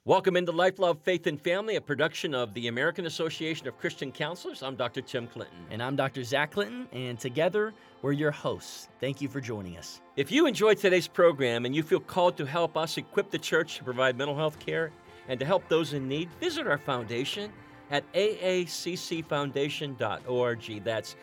Welcome into Life, Love, Faith, and Family, a production of the American Association of Christian Counselors. I'm Dr. Tim Clinton. And I'm Dr. Zach Clinton, and together we're your hosts. Thank you for joining us. If you enjoyed today's program and you feel called to help us equip the church to provide mental health care and to help those in need, visit our foundation at aaccfoundation.org. That's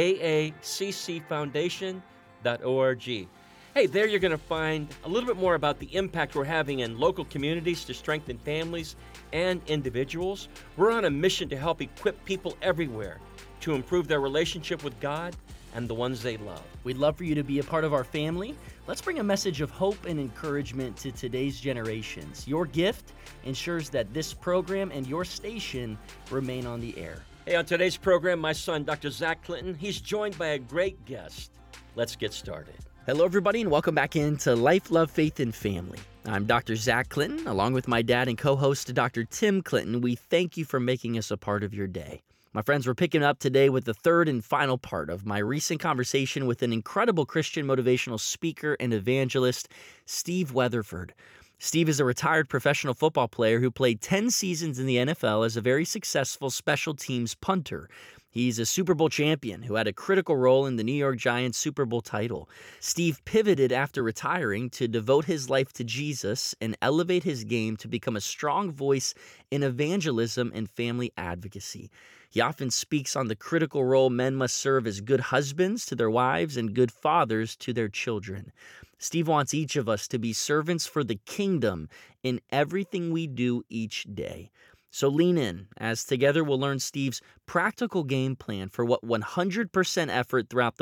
aaccfoundation.org. Hey, there you're going to find a little bit more about the impact we're having in local communities to strengthen families and individuals. We're on a mission to help equip people everywhere to improve their relationship with God and the ones they love. We'd love for you to be a part of our family. Let's bring a message of hope and encouragement to today's generations. Your gift ensures that this program and your station remain on the air. Hey, on today's program, my son, Dr. Zach Clinton, he's joined by a great guest. Let's get started. Hello, everybody, and welcome back into Life, Love, Faith, and Family. I'm Dr. Zach Clinton, along with my dad and co-host, Dr. Tim Clinton. We thank you for making us a part of your day. My friends, we're picking up today with the third and final part of my recent conversation with an incredible Christian motivational speaker and evangelist, Steve Weatherford. Steve is a retired professional football player who played 10 seasons in the NFL as a very successful special teams punter. He's a Super Bowl champion who had a critical role in the New York Giants Super Bowl title. Steve pivoted after retiring to devote his life to Jesus and elevate his game to become a strong voice in evangelism and family advocacy. He often speaks on the critical role men must serve as good husbands to their wives and good fathers to their children. Steve wants each of us to be servants for the kingdom in everything we do each day. So lean in, as together we'll learn Steve's practical game plan for what 100% effort throughout the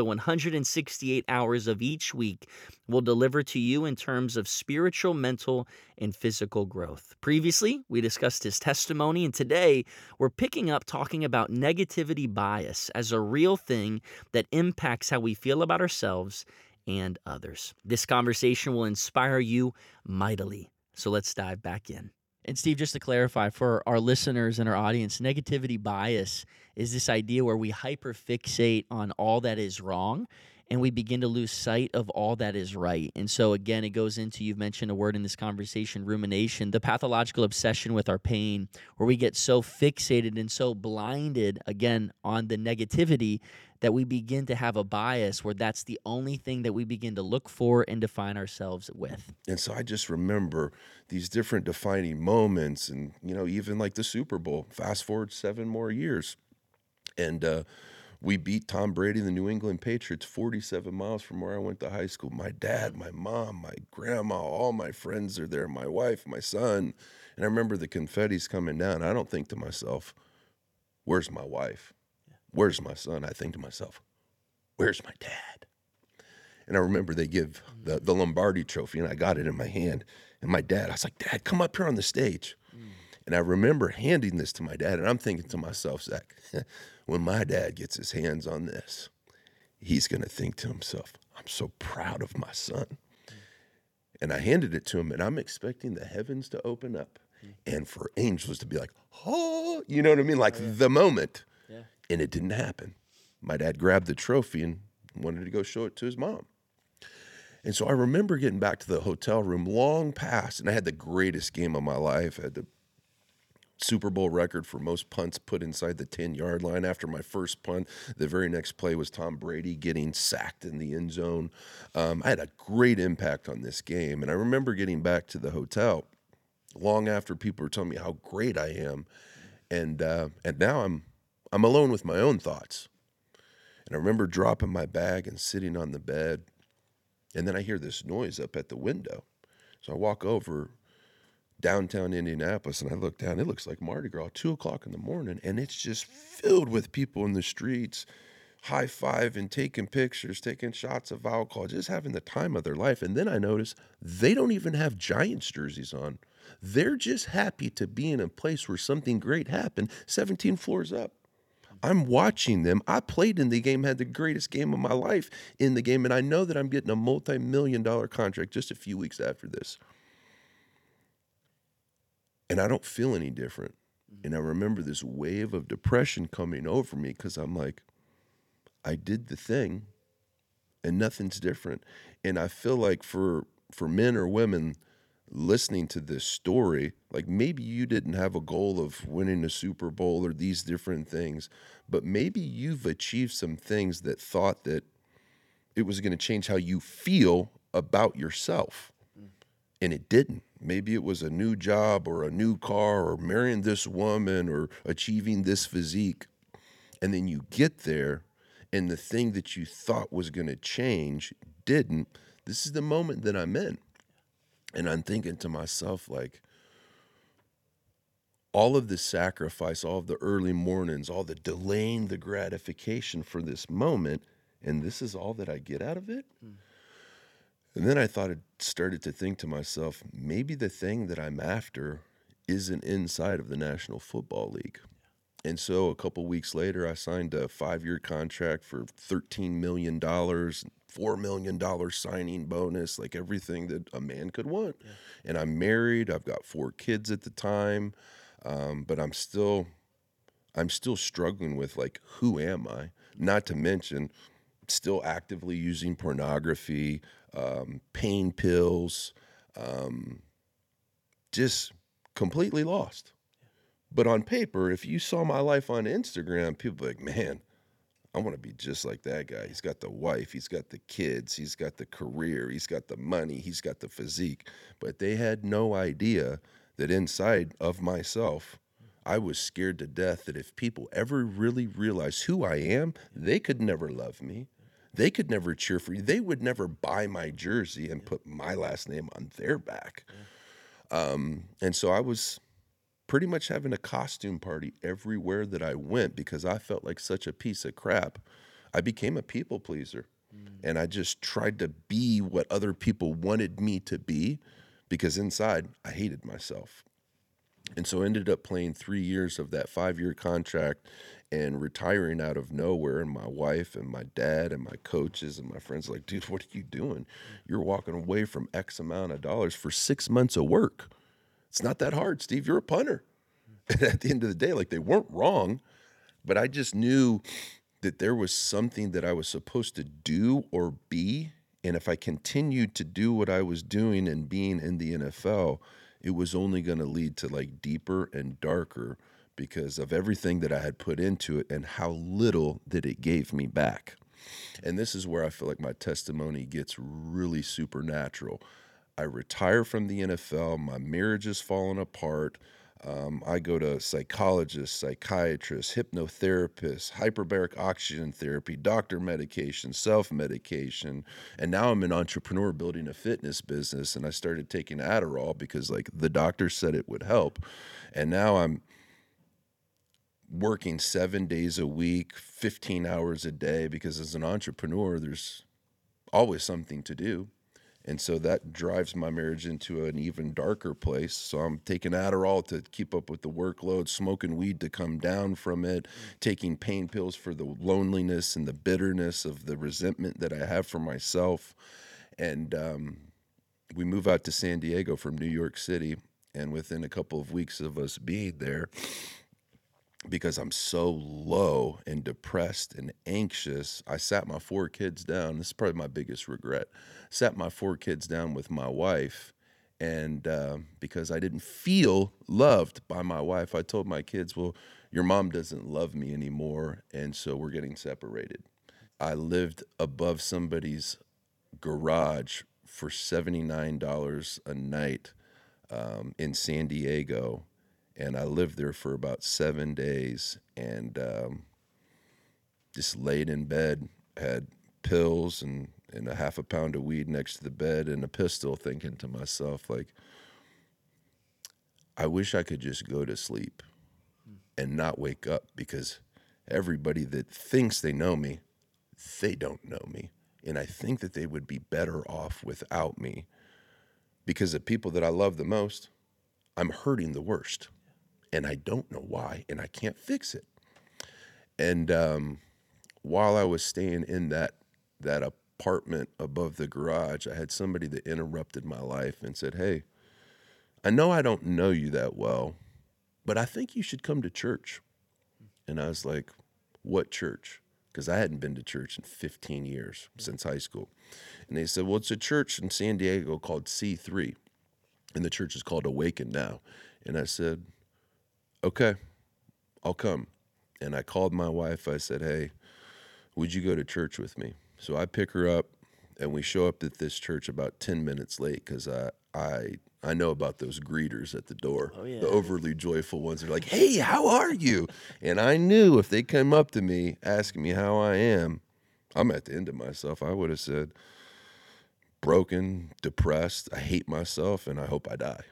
168 hours of each week will deliver to you in terms of spiritual, mental, and physical growth. Previously, we discussed his testimony, and today we're picking up talking about negativity bias as a real thing that impacts how we feel about ourselves and others. This conversation will inspire you mightily. So let's dive back in. And Steve, just to clarify for our listeners and our audience, negativity bias is this idea where we hyperfixate on all that is wrong and we begin to lose sight of all that is right. And so again, it goes into, you've mentioned a word in this conversation, rumination, the pathological obsession with our pain, where we get so fixated and so blinded, again, on the negativity that we begin to have a bias where that's the only thing that we begin to look for and define ourselves with. And so I just remember these different defining moments and, even like the Super Bowl, fast forward 7 more years. And we beat Tom Brady, the New England Patriots, 47 miles from where I went to high school. My dad, my mom, my grandma, all my friends are there, my wife, my son. And I remember the confetti's coming down. I don't think to myself, where's my wife? Where's my son? I think to myself, where's my dad? And I remember they give the Lombardi trophy, and I got it in my hand. And my dad, I was like, Dad, come up here on the stage. And I remember handing this to my dad, and I'm thinking to myself, Zach, when my dad gets his hands on this, he's going to think to himself, I'm so proud of my son. And I handed it to him, and I'm expecting the heavens to open up and for angels to be like, oh, you know what I mean? Like the moment. Yeah. And it didn't happen. My dad grabbed the trophy and wanted to go show it to his mom. And so I remember getting back to the hotel room long past, and I had the greatest game of my life. I had the Super Bowl record for most punts put inside the 10-yard line. After my first punt, the very next play was Tom Brady getting sacked in the end zone. I had a great impact on this game. And I remember getting back to the hotel long after people were telling me how great I am. And now I'm alone with my own thoughts. And I remember dropping my bag and sitting on the bed. And then I hear this noise up at the window. So I walk over downtown Indianapolis, and I look down. It looks like Mardi Gras, 2 o'clock in the morning, and it's just filled with people in the streets, high-fiving, taking pictures, taking shots of alcohol, just having the time of their life. And then I notice they don't even have Giants jerseys on. They're just happy to be in a place where something great happened, 17 floors up. I'm watching them. I played in the game, had the greatest game of my life in the game, and I know that I'm getting a multi-million-dollar contract just a few weeks after this. And I don't feel any different. And I remember this wave of depression coming over me because I'm like, I did the thing and nothing's different. And I feel like for men or women, listening to this story, like maybe you didn't have a goal of winning a Super Bowl or these different things, but maybe you've achieved some things that thought that it was going to change how you feel about yourself. And it didn't. Maybe it was a new job or a new car or marrying this woman or achieving this physique. And then you get there and the thing that you thought was going to change didn't. This is the moment that I'm in. And I'm thinking to myself, like, all of the sacrifice, all of the early mornings, all the delaying the gratification for this moment, and this is all that I get out of it? And then I started to think to myself, maybe the thing that I'm after isn't inside of the National Football League. And so a couple weeks later, I signed a 5-year contract for $13 million, $4 million signing bonus, like everything that a man could want. Yeah. And I'm married. I've got 4 kids at the time, but I'm still struggling with, like, who am I? Not to mention still actively using pornography, pain pills, just completely lost. But on paper, if you saw my life on Instagram, people are like, man, I want to be just like that guy. He's got the wife, he's got the kids, he's got the career, he's got the money, he's got the physique. But they had no idea that inside of myself, I was scared to death that if people ever really realized who I am, they could never love me. They could never cheer for you. They would never buy my jersey and put my last name on their back. And so I was pretty much having a costume party everywhere that I went because I felt like such a piece of crap. I became a people pleaser. And I just tried to be what other people wanted me to be because inside I hated myself. And so I ended up playing 3 years of that 5-year contract and retiring out of nowhere. And my wife and my dad and my coaches and my friends were like, dude, what are you doing? You're walking away from X amount of dollars for 6 months of work. It's not that hard, Steve. You're a punter. And at the end of the day, like, they weren't wrong, but I just knew that there was something that I was supposed to do or be. And if I continued to do what I was doing and being in the NFL, it was only going to lead to, like, deeper and darker because of everything that I had put into it and how little that it gave me back. And this is where I feel like my testimony gets really supernatural. I retire from the NFL. My marriage is falling apart. I go to psychologists, psychiatrists, hypnotherapists, hyperbaric oxygen therapy, doctor medication, self-medication, and now I'm an entrepreneur building a fitness business, and I started taking Adderall because, like, the doctor said it would help, and now I'm working 7 days a week, 15 hours a day, because as an entrepreneur, there's always something to do. And so that drives my marriage into an even darker place. So I'm taking Adderall to keep up with the workload, smoking weed to come down from it, taking pain pills for the loneliness and the bitterness of the resentment that I have for myself. And we move out to San Diego from New York City. And within a couple of weeks of us being there, because I'm so low and depressed and anxious, I sat my 4 kids down. This is probably my biggest regret. Sat my 4 kids down with my wife, and because I didn't feel loved by my wife, I told my kids, well, your mom doesn't love me anymore, and so we're getting separated. I lived above somebody's garage for $79 a night in San Diego. And I lived there for about 7 days and just laid in bed, had pills and a half a pound of weed next to the bed and a pistol, thinking to myself, like, I wish I could just go to sleep and not wake up, because everybody that thinks they know me, they don't know me. And I think that they would be better off without me, because the people that I love the most, I'm hurting the worst. And I don't know why, and I can't fix it. And while I was staying in that apartment above the garage, I had somebody that interrupted my life and said, hey, I know I don't know you that well, but I think you should come to church. And I was like, what church? Because I hadn't been to church in 15 years, since high school. And they said, well, it's a church in San Diego called C3. and the church is called Awaken Now. And I said, okay, I'll come. And I called my wife. I said, hey, would you go to church with me? So I pick her up, and we show up at this church about 10 minutes late because I know about those greeters at the door. Oh, yeah. The overly joyful ones are like, hey, how are you? And I knew if they came up to me asking me how I am, I'm at the end of myself. I would have said, broken, depressed, I hate myself, and I hope I die.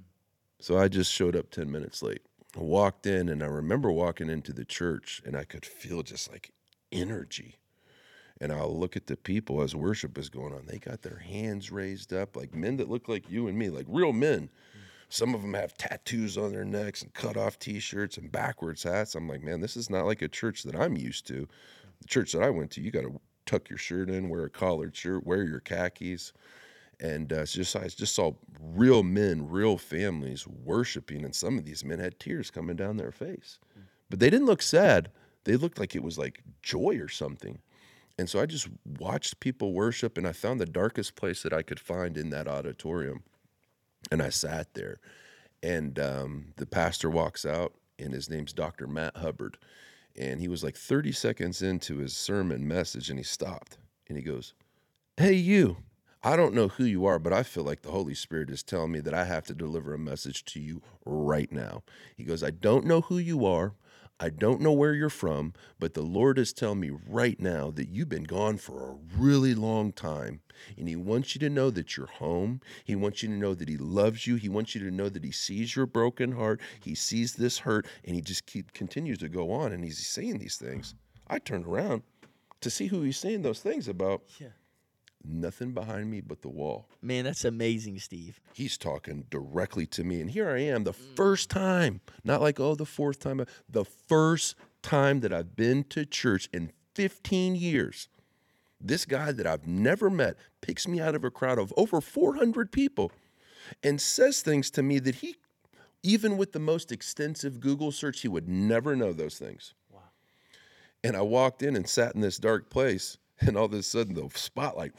So I just showed up 10 minutes late. I walked in, and I remember walking into the church, and I could feel just like energy. And I'll look at the people as worship is going on. They got their hands raised up, like men that look like you and me, like real men. Some of them have tattoos on their necks and cut off T-shirts and backwards hats. I'm like, man, this is not like a church that I'm used to. The church that I went to, you got to tuck your shirt in, wear a collared shirt, wear your khakis. And I just saw real men, real families worshiping. And some of these men had tears coming down their face. But they didn't look sad. They looked like it was like joy or something. And so I just watched people worship, and I found the darkest place that I could find in that auditorium. And I sat there, and the pastor walks out, and his name's Dr. Matt Hubbard. And he was like 30 seconds into his sermon message, and he stopped, and he goes, hey, you, I don't know who you are, but I feel like the Holy Spirit is telling me that I have to deliver a message to you right now. He goes, I don't know who you are. I don't know where you're from, but the Lord is telling me right now that you've been gone for a really long time, and he wants you to know that you're home. He wants you to know that he loves you. He wants you to know that he sees your broken heart. He sees this hurt, and he just continues to go on, and he's saying these things. I turned around to see who he's saying those things about. Yeah. Nothing behind me but the wall. Man, that's amazing, Steve. He's talking directly to me. And here I am, the first time, not like, the fourth time, the first time that I've been to church in 15 years. This guy that I've never met picks me out of a crowd of over 400 people and says things to me that he, even with the most extensive Google search, he would never know those things. Wow. And I walked in and sat in this dark place. And all of a sudden, the spotlight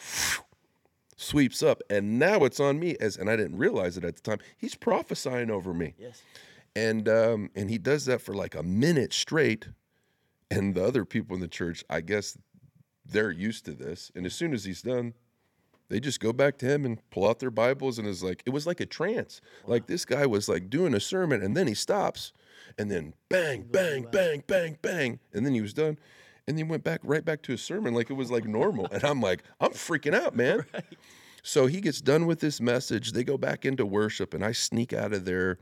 sweeps up, and now it's on me. And I didn't realize it at the time. He's prophesying over me. Yes. And he does that for like a minute straight. And the other people in the church, I guess they're used to this. And as soon as he's done, they just go back to him and pull out their Bibles, and it was like a trance. Wow. Like this guy was like doing a sermon, and then he stops, and then bang, bang, bang, bang, bang, and then he was done. And he went right back to his sermon like it was like normal. And I'm like, I'm freaking out, man. Right. So he gets done with this message. They go back into worship, and I sneak out of there.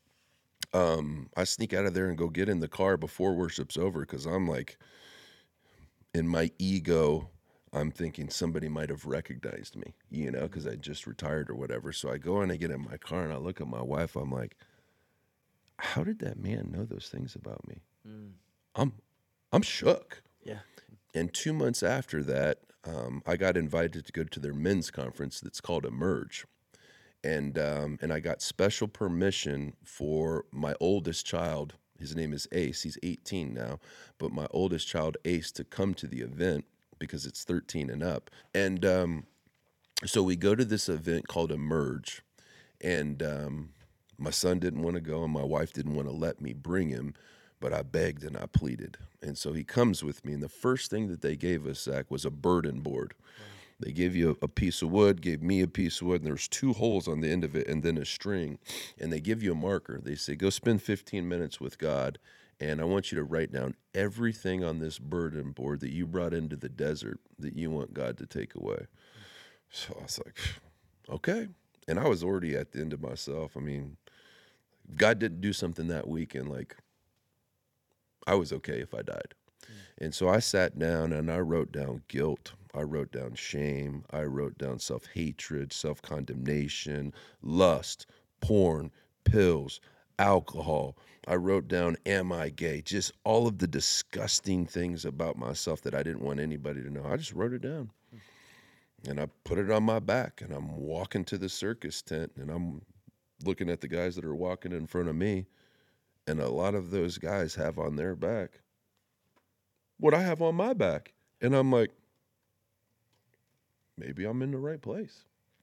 And go get in the car before worship's over, because I'm like, in my ego, I'm thinking somebody might have recognized me, because I just retired or whatever. So I go and I get in my car, and I look at my wife. I'm like, how did that man know those things about me? I'm shook. Yeah. And 2 months after that, I got invited to go to their men's conference that's called Emerge. And I got special permission for my oldest child. His name is Ace. He's 18 now. But my oldest child, Ace, to come to the event because it's 13 and up. And so we go to this event called Emerge. And my son didn't want to go, and my wife didn't want to let me bring him. But I begged and I pleaded. And so he comes with me. And the first thing that they gave us, Zach, was a burden board. Wow. They gave you a piece of wood, gave me a piece of wood, and there's 2 holes on the end of it and then a string. And they give you a marker. They say, go spend 15 minutes with God, and I want you to write down everything on this burden board that you brought into the desert that you want God to take away. So I was like, okay. And I was already at the end of myself. I mean, God didn't do something that weekend like, I was okay if I died. And so I sat down and I wrote down guilt. I wrote down shame. I wrote down self-hatred, self-condemnation, lust, porn, pills, alcohol. I wrote down, am I gay? Just all of the disgusting things about myself that I didn't want anybody to know. I just wrote it down. And I put it on my back, and I'm walking to the circus tent, and I'm looking at the guys that are walking in front of me. And a lot of those guys have on their back what I have on my back. And I'm like, maybe I'm in the right place.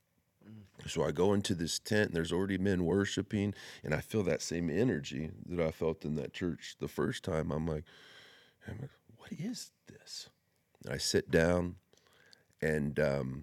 So I go into this tent, and there's already men worshiping, and I feel that same energy that I felt in that church the first time. I'm like, what is this? And I sit down, and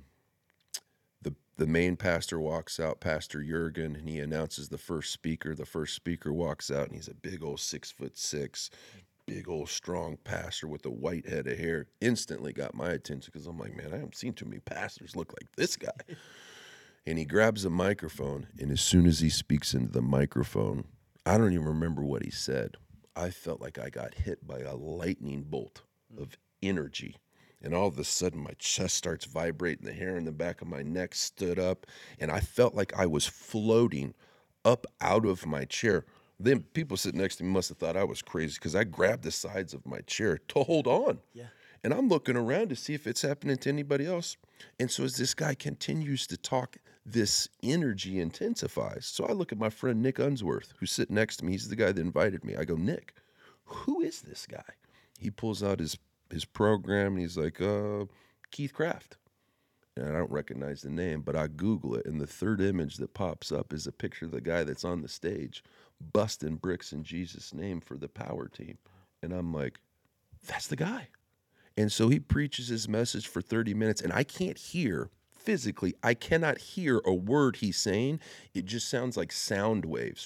the main pastor walks out, Pastor Jurgen, and he announces the first speaker. The first speaker walks out, and he's a big old 6'6", big old strong pastor with a white head of hair. Instantly got my attention because I'm like, man, I haven't seen too many pastors look like this guy. And he grabs a microphone, and as soon as he speaks into the microphone, I don't even remember what he said. I felt like I got hit by a lightning bolt of energy. And all of a sudden, my chest starts vibrating, the hair in the back of my neck stood up, and I felt like I was floating up out of my chair. Then people sitting next to me must have thought I was crazy because I grabbed the sides of my chair to hold on. Yeah. And I'm looking around to see if it's happening to anybody else. And so as this guy continues to talk, this energy intensifies. So I look at my friend Nick Unsworth, who's sitting next to me. He's the guy that invited me. I go, Nick, who is this guy? He pulls out his program, and he's like, Keith Craft. And I don't recognize the name, but I Google it, and the third image that pops up is a picture of the guy that's on the stage busting bricks in Jesus' name for the power team. And I'm like, that's the guy. And so he preaches his message for 30 minutes, and I can't hear, physically, I cannot hear a word he's saying. It just sounds like sound waves.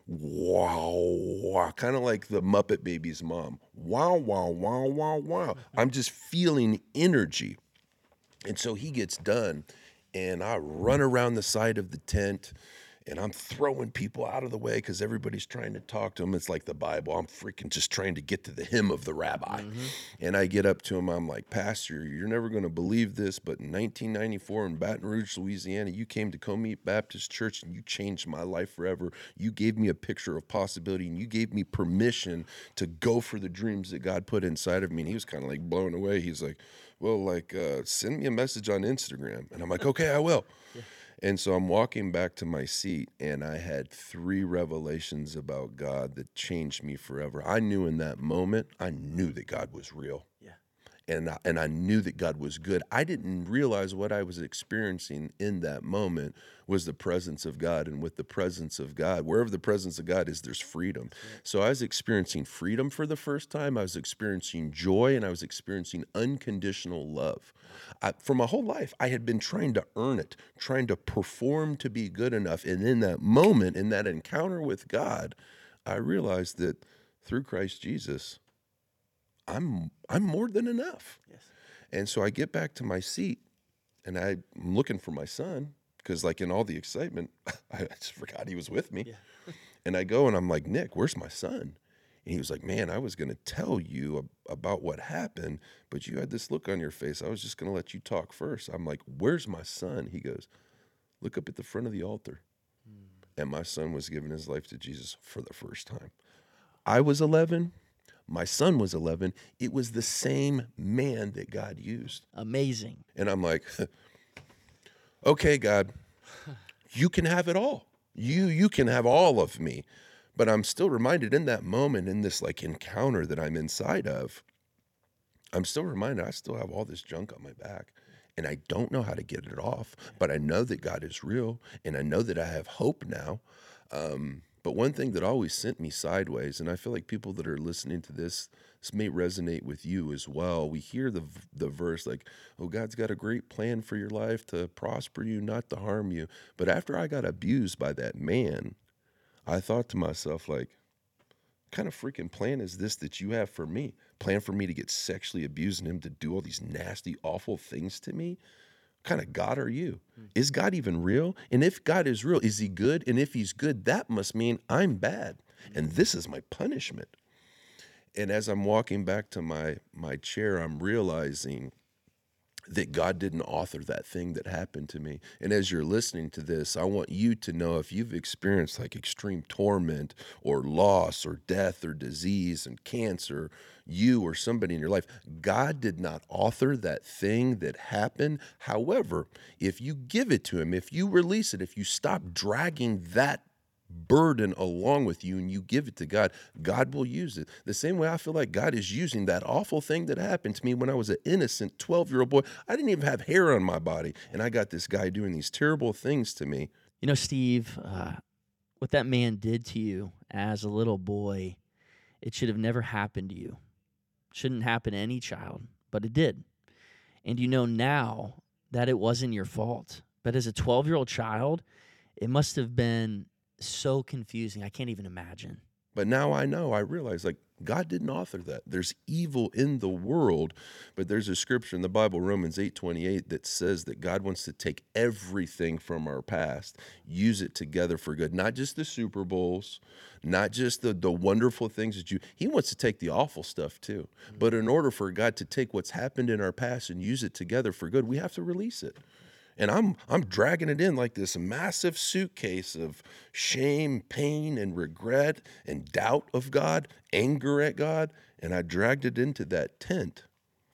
Wow, wow, kind of like the Muppet Babies' mom. Wow, wow, wow, wow, wow. I'm just feeling energy. And so he gets done, and I run around the side of the tent, and I'm throwing people out of the way because everybody's trying to talk to him. It's like the Bible. I'm freaking just trying to get to the hem of the rabbi. And I get up to him. I'm like, Pastor, you're never going to believe this, but in 1994 in Baton Rouge, Louisiana, you came to Comite Baptist Church, and you changed my life forever. You gave me a picture of possibility, and you gave me permission to go for the dreams that God put inside of me. And he was kind of like blown away. He's like, well, like, send me a message on Instagram. And I'm like, okay, I will. Yeah. And so I'm walking back to my seat, and I had 3 revelations about God that changed me forever. I knew in that moment, I knew that God was real. Yeah. And I knew that God was good. I didn't realize what I was experiencing in that moment was the presence of God. And with the presence of God, wherever the presence of God is, there's freedom. So I was experiencing freedom for the first time. I was experiencing joy, and I was experiencing unconditional love. For my whole life, I had been trying to earn it, trying to perform to be good enough. And in that moment, in that encounter with God, I realized that through Christ Jesus, I'm more than enough. Yes. And so I get back to my seat, and I'm looking for my son because, like, in all the excitement, I just forgot he was with me. Yeah. And I go, and I'm like, Nick, where's my son? And he was like, man, I was going to tell you about what happened, but you had this look on your face. I was just going to let you talk first. I'm like, where's my son? He goes, look up at the front of the altar. And my son was giving his life to Jesus for the first time. I was 11. My son was 11. It was the same man that God used. Amazing. And I'm like, okay, God, you can have it all. You can have all of me. But I'm still reminded in that moment, in this like encounter that I'm inside of, I'm still reminded I still have all this junk on my back. And I don't know how to get it off. But I know that God is real. And I know that I have hope now. But one thing that always sent me sideways, and I feel like people that are listening to this may resonate with you as well. We hear the verse like, oh, God's got a great plan for your life to prosper you, not to harm you. But after I got abused by that man, I thought to myself, like, what kind of freaking plan is this that you have for me? Plan for me to get sexually abused and him to do all these nasty, awful things to me? What kind of God are you? Is God even real? And if God is real, is he good? And if he's good, that must mean I'm bad. And this is my punishment. And as I'm walking back to my chair, I'm realizing that God didn't author that thing that happened to me. And as you're listening to this, I want you to know if you've experienced like extreme torment or loss or death or disease and cancer, you or somebody in your life, God did not author that thing that happened. However, if you give it to him, if you release it, if you stop dragging that burden along with you and you give it to God, God will use it. The same way I feel like God is using that awful thing that happened to me when I was an innocent 12-year-old boy. I didn't even have hair on my body, and I got this guy doing these terrible things to me. You know, Steve, what that man did to you as a little boy, it should have never happened to you. Shouldn't happen to any child, but it did. And you know now that it wasn't your fault. But as a 12-year-old child, it must have been so confusing. I can't even imagine. But now I know, I realize, like, God didn't author that. There's evil in the world, but there's a scripture in the Bible, Romans 8:28, that says that God wants to take everything from our past, use it together for good. Not just the Super Bowls, not just the wonderful things that he wants to take the awful stuff too. But in order for God to take what's happened in our past and use it together for good, we have to release it. And I'm dragging it in like this massive suitcase of shame, pain, and regret and doubt of God, anger at God, and I dragged it into that tent.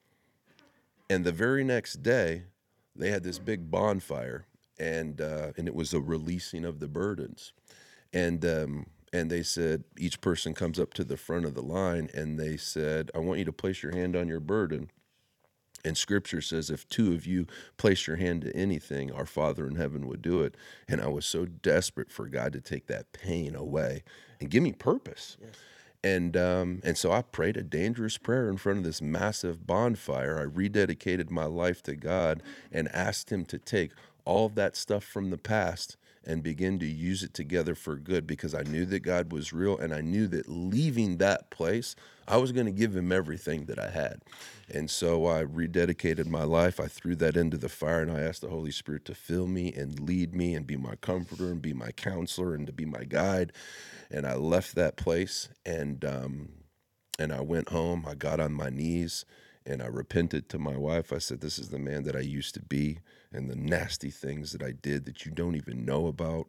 And the very next day, they had this big bonfire, and it was a releasing of the burdens. And they said, each person comes up to the front of the line, and they said, I want you to place your hand on your burden. And Scripture says, if two of you place your hand to anything, our Father in heaven would do it. And I was so desperate for God to take that pain away and give me purpose. Yes. And so I prayed a dangerous prayer in front of this massive bonfire. I rededicated my life to God and asked him to take all of that stuff from the past and begin to use it together for good, because I knew that God was real, and I knew that leaving that place, I was going to give him everything that I had. And so I rededicated my life. I threw that into the fire, and I asked the Holy Spirit to fill me and lead me and be my comforter and be my counselor and to be my guide. And I left that place, and I went home. I got on my knees, and I repented to my wife. I said, this is the man that I used to be, and the nasty things that I did that you don't even know about.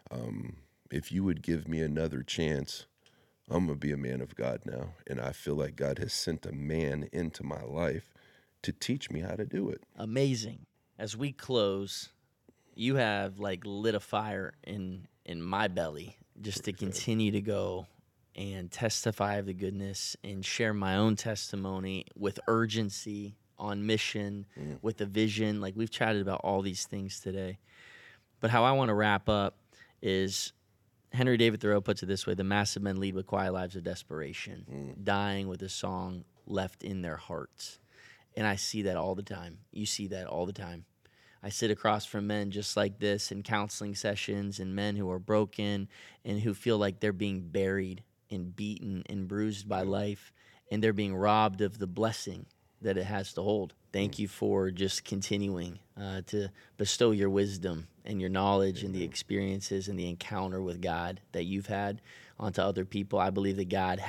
If you would give me another chance, I'm going to be a man of God now. And I feel like God has sent a man into my life to teach me how to do it. Amazing. As we close, you have like lit a fire in my belly just to continue to go and testify of the goodness and share my own testimony with urgency, on mission, with a vision. Like, we've chatted about all these things today. But how I want to wrap up is Henry David Thoreau puts it this way: the massive men lead with quiet lives of desperation, dying with a song left in their hearts. And I see that all the time. You see that all the time. I sit across from men just like this in counseling sessions, and men who are broken and who feel like they're being buried and beaten and bruised by life, and they're being robbed of the blessing that it has to hold. Thank you for just continuing to bestow your wisdom and your knowledge and the experiences and the encounter with God that you've had onto other people. I believe that God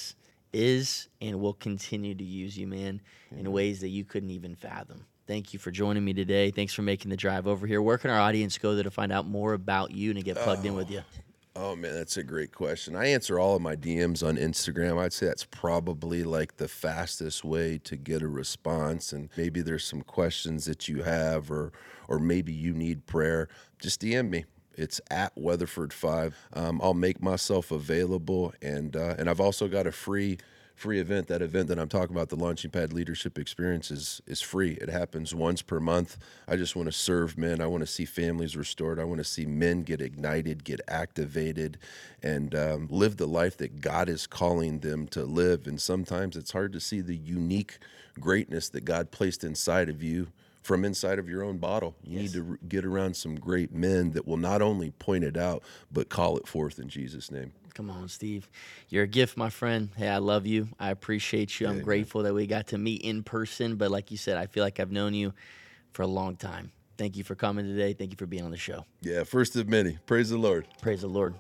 is, and will continue to use you, man, in ways that you couldn't even fathom. Thank you for joining me today. Thanks for making the drive over here. Where can our audience go there to find out more about you and to get plugged in with you? Oh, man, that's a great question. I answer all of my DMs on Instagram. I'd say that's probably like the fastest way to get a response. And maybe there's some questions that you have, or maybe you need prayer. Just DM me. It's at Weatherford5. I'll make myself available. And I've also got a free event. That event that I'm talking about, the Launching Pad Leadership Experience, is free. It happens once per month. I just want to serve men. I want to see families restored. I want to see men get ignited, get activated, and live the life that God is calling them to live. And sometimes it's hard to see the unique greatness that God placed inside of you from inside of your own bottle. You need to get around some great men that will not only point it out, but call it forth in Jesus' name. Come on, Steve. You're a gift, my friend. Hey, I love you. I appreciate you. I'm grateful that we got to meet in person. But like you said, I feel like I've known you for a long time. Thank you for coming today. Thank you for being on the show. Yeah, first of many. Praise the Lord. Praise the Lord.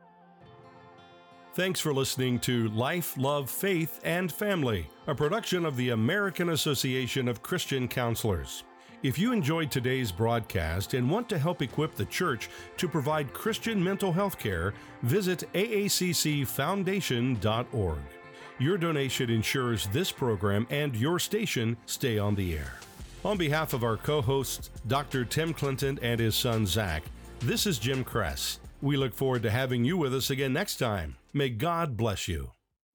Thanks for listening to Life, Love, Faith, and Family, a production of the American Association of Christian Counselors. If you enjoyed today's broadcast and want to help equip the church to provide Christian mental health care, visit aaccfoundation.org. Your donation ensures this program and your station stay on the air. On behalf of our co-hosts, Dr. Tim Clinton and his son Zach, this is Jim Kress. We look forward to having you with us again next time. May God bless you.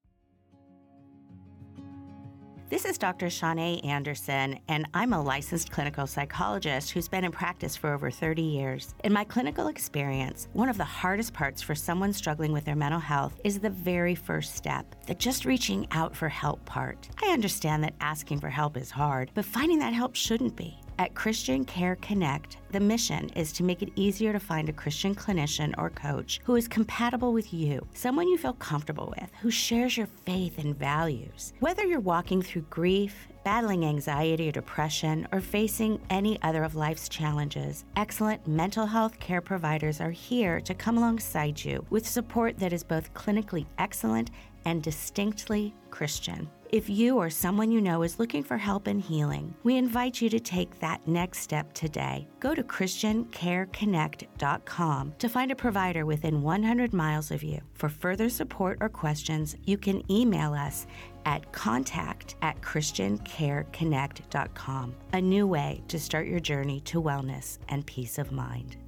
This is Dr. Shanae Anderson, and I'm a licensed clinical psychologist who's been in practice for over 30 years. In my clinical experience, one of the hardest parts for someone struggling with their mental health is the very first step, the just reaching out for help part. I understand that asking for help is hard, but finding that help shouldn't be. At Christian Care Connect, the mission is to make it easier to find a Christian clinician or coach who is compatible with you, someone you feel comfortable with, who shares your faith and values. Whether you're walking through grief, battling anxiety or depression, or facing any other of life's challenges, excellent mental health care providers are here to come alongside you with support that is both clinically excellent and distinctly Christian. If you or someone you know is looking for help and healing, we invite you to take that next step today. Go to ChristianCareConnect.com to find a provider within 100 miles of you. For further support or questions, you can email us at contact@ChristianCareConnect.com. A new way to start your journey to wellness and peace of mind.